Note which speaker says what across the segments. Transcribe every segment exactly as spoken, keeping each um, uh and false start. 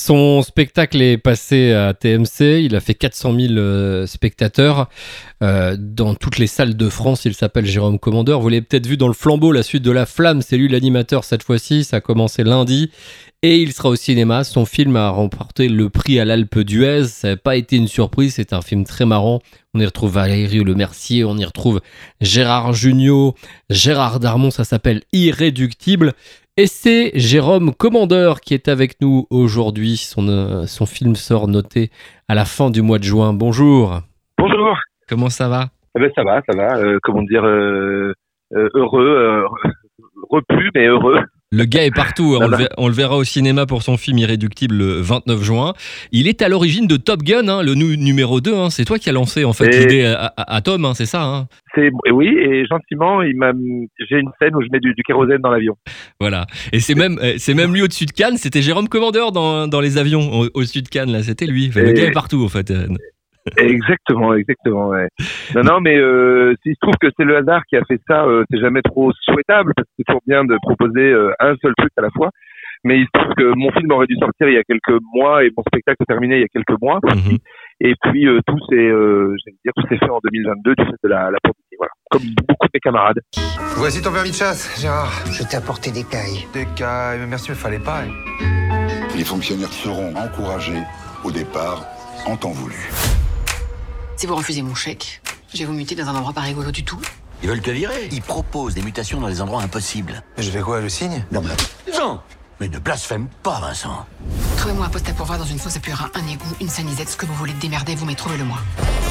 Speaker 1: Son spectacle est passé à T M C, il a fait quatre cent mille euh, spectateurs euh, dans toutes les salles de France. Il s'appelle Jérôme Commandeur. Vous l'avez peut-être vu dans Le Flambeau, la suite de La Flamme, c'est lui l'animateur cette fois-ci, ça a commencé lundi. Et il sera au cinéma. Son film a remporté le prix à l'Alpe d'Huez. Ça n'a pas été une surprise, c'est un film très marrant. On y retrouve Valérie Lemercier, on y retrouve Gérard Jugnot, Gérard Darmon, ça s'appelle Irréductible. Et c'est Jérôme Commandeur qui est avec nous aujourd'hui. Son, euh, son film sort noté à la fin du mois de juin. Bonjour.
Speaker 2: Bonjour.
Speaker 1: Comment ça va ?
Speaker 2: Eh ben ça va, ça va. Euh, comment dire, euh, euh, heureux, euh, repu mais heureux.
Speaker 1: Le gars est partout, on le, verra, on le verra au cinéma pour son film Irréductible le vingt-neuf juin. Il est à l'origine de Top Gun, hein, le nu- numéro deux, hein. C'est toi qui as lancé en fait et l'idée à, à, à Tom, hein, c'est ça hein.
Speaker 2: C'est, oui, et gentiment, il m'a, j'ai une scène où je mets du, du kérosène dans l'avion.
Speaker 1: Voilà, et c'est même, c'est même lui au-dessus de Cannes, c'était Jérôme Commandeur dans, dans les avions au, au-dessus de Cannes, là, c'était lui. Enfin, le gars est partout en fait.
Speaker 2: Exactement, exactement. Ouais. Non, non, mais euh, s'il se trouve que c'est le hasard qui a fait ça, euh, c'est jamais trop souhaitable parce que c'est toujours bien de proposer euh, un seul truc à la fois. Mais il se trouve que mon film aurait dû sortir il y a quelques mois et mon spectacle s'est terminé il y a quelques mois. Mm-hmm. Et puis euh, tout s'est, euh, j'allais dire, tout s'est fait en deux mille vingt-deux du fait de la, la pandémie. Voilà, comme beaucoup de mes camarades.
Speaker 3: Voici ton permis de chasse, Gérard.
Speaker 4: Je t'ai apporté des cailles.
Speaker 3: Des cailles, mais merci, mais fallait pas.
Speaker 5: Les fonctionnaires seront encouragés au départ en temps voulu.
Speaker 6: Si vous refusez mon chèque, je vais vous muter dans un endroit pas rigolo du tout.
Speaker 7: Ils veulent te virer. Ils proposent des mutations dans des endroits impossibles.
Speaker 3: Je fais quoi, le signe ?
Speaker 7: Non, mais... Non, mais ne blasphème pas, Vincent.
Speaker 6: Trouvez-moi un poste à pourvoir dans une fosse à purin, un égout, une sanisette, ce que vous voulez démerder, vous mais trouvez-le moi.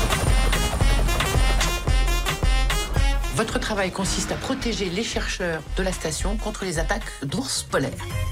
Speaker 8: Votre travail consiste à protéger les chercheurs de la station contre les attaques d'ours polaires.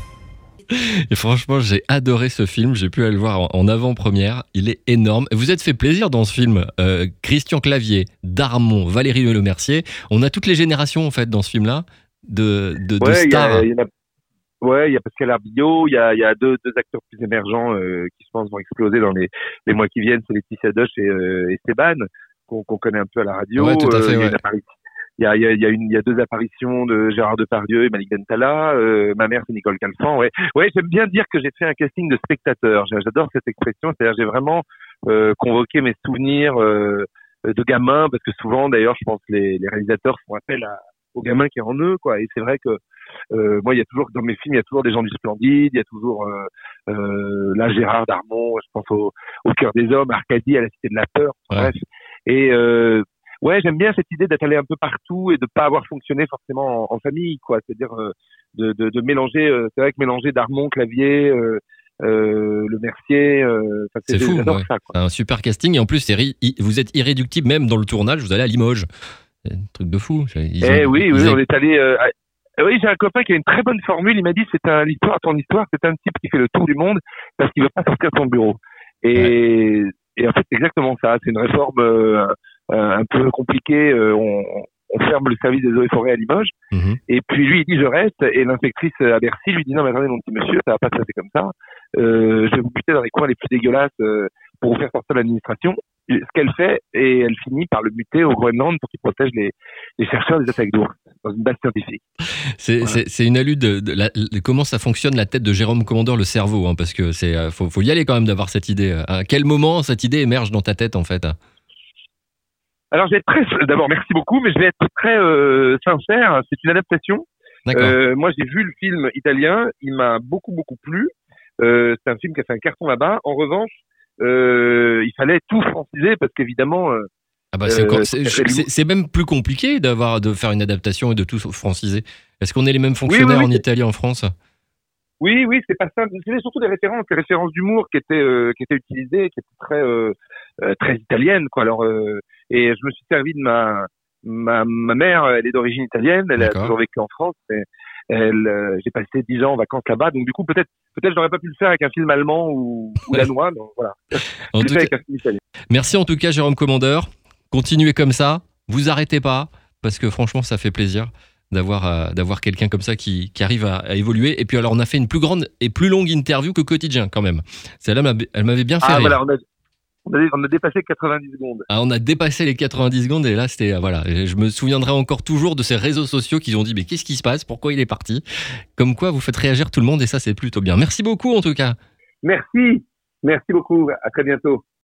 Speaker 1: Et franchement, j'ai adoré ce film. J'ai pu aller le voir en avant-première. Il est énorme. Vous êtes fait plaisir dans ce film. Euh, Christian Clavier, Darmon, Valérie Lemercier. On a toutes les générations en fait dans ce film-là de, de,
Speaker 2: ouais,
Speaker 1: de stars.
Speaker 2: Y a, y a, ouais, il y a Pascal Arbillot. Il y a, y a deux, deux acteurs plus émergents euh, qui, je pense, vont exploser dans les, les mois qui viennent. C'est Laetitia Doche et euh, Esteban qu'on, qu'on connaît un peu à la radio.
Speaker 1: Ouais, tout à fait.
Speaker 2: Euh,
Speaker 1: ouais.
Speaker 2: Il y a, il y a, il y a une, il y a deux apparitions de Gérard Depardieu et Malik Bentala. Euh, ma mère, c'est Nicole Calfan. Ouais, ouais, j'aime bien dire que j'ai fait un casting de spectateurs. J'adore cette expression. C'est-à-dire, j'ai vraiment euh, convoqué mes souvenirs euh, de gamins, parce que souvent, d'ailleurs, je pense que les, les réalisateurs font appel à, aux gamins qui est en eux, quoi. Et c'est vrai que euh, moi, il y a toujours dans mes films, il y a toujours des gens du Splendide. Il y a toujours euh, euh, là Gérard Darmon. Je pense au, au Cœur des Hommes, Arcadie, à la Cité de la Peur. Ouais. Bref. Et euh, ouais, j'aime bien cette idée d'être allé un peu partout et de pas avoir fonctionné forcément en, en famille, quoi. C'est-à-dire euh, de, de, de mélanger. Euh, c'est vrai que mélanger Darmon, Clavier, euh, euh, Lemercier, euh,
Speaker 1: c'est, c'est fou. Ouais. Ça, quoi. C'est un super casting et en plus, c'est ri- vous êtes irréductible même dans le tournage. Vous allez à Limoges, c'est un truc de fou.
Speaker 2: Ils eh ont, oui, oui, ont... on est allé. Euh, à... Oui, j'ai un copain qui a une très bonne formule. Il m'a dit c'est un l'histoire, ton histoire, c'est un type qui fait le tour du monde parce qu'il veut pas sortir de son bureau. Et, ouais. et en fait, c'est exactement ça. C'est une réforme. Euh, Euh, un peu compliqué, euh, on, on ferme le service des eaux et forêts à Limoges, mmh. et puis lui il dit je reste, et l'inspectrice à Bercy lui dit non mais attendez mon petit monsieur, ça va pas se passer comme ça, euh, je vais vous buter dans les coins les plus dégueulasses euh, pour vous faire sortir de l'administration, ce qu'elle fait, et elle finit par le buter au Groenland pour qu'il protège les, les chercheurs des attaques d'ours, dans une base scientifique.
Speaker 1: C'est, voilà. c'est, c'est une allude de, de, la, de comment ça fonctionne la tête de Jérôme Commandeur, le cerveau, hein, parce que c'est faut, faut y aller quand même d'avoir cette idée. À quel moment cette idée émerge dans ta tête en fait?
Speaker 2: Alors, je vais être très, d'abord, merci beaucoup, mais je vais être très euh, sincère. C'est une adaptation. Euh, moi, j'ai vu le film italien. Il m'a beaucoup, beaucoup plu. Euh, c'est un film qui a fait un carton là-bas. En revanche, euh, il fallait tout franciser parce qu'évidemment. Euh,
Speaker 1: ah bah c'est, euh, c'est, c'est, c'est même plus compliqué d'avoir de faire une adaptation et de tout franciser. Est-ce qu'on est les mêmes fonctionnaires oui, oui, oui. en Italie, en France?
Speaker 2: Oui, oui, c'est pas simple. C'était surtout des références, des références d'humour qui étaient euh, qui étaient utilisées, qui étaient très euh, euh, très italiennes, quoi. Alors euh, et je me suis servi de ma ma ma mère, elle est d'origine italienne, elle D'accord. a toujours vécu en France. Et elle, euh, j'ai passé dix ans en vacances là-bas, donc du coup peut-être peut-être j'aurais pas pu le faire avec un film allemand ou, ou danois, donc voilà.
Speaker 1: En tout cas, avec un film italien. Merci en tout cas, Jérôme Commandeur. Continuez comme ça, vous arrêtez pas, parce que franchement ça fait plaisir. D'avoir, euh, d'avoir quelqu'un comme ça qui, qui arrive à, à évoluer. Et puis alors, on a fait une plus grande et plus longue interview que Quotidien, quand même. Celle-là, elle m'avait bien fait
Speaker 2: ah,
Speaker 1: rire.
Speaker 2: Voilà, on a, on, a, on a dépassé quatre-vingt-dix secondes.
Speaker 1: Ah, on a dépassé les quatre-vingt-dix secondes et là, c'était... Voilà, je me souviendrai encore toujours de ces réseaux sociaux qui ont dit « Mais qu'est-ce qui se passe ? Pourquoi il est parti ?» Comme quoi, vous faites réagir tout le monde et ça, c'est plutôt bien. Merci beaucoup, en tout cas.
Speaker 2: Merci, merci beaucoup. À très bientôt.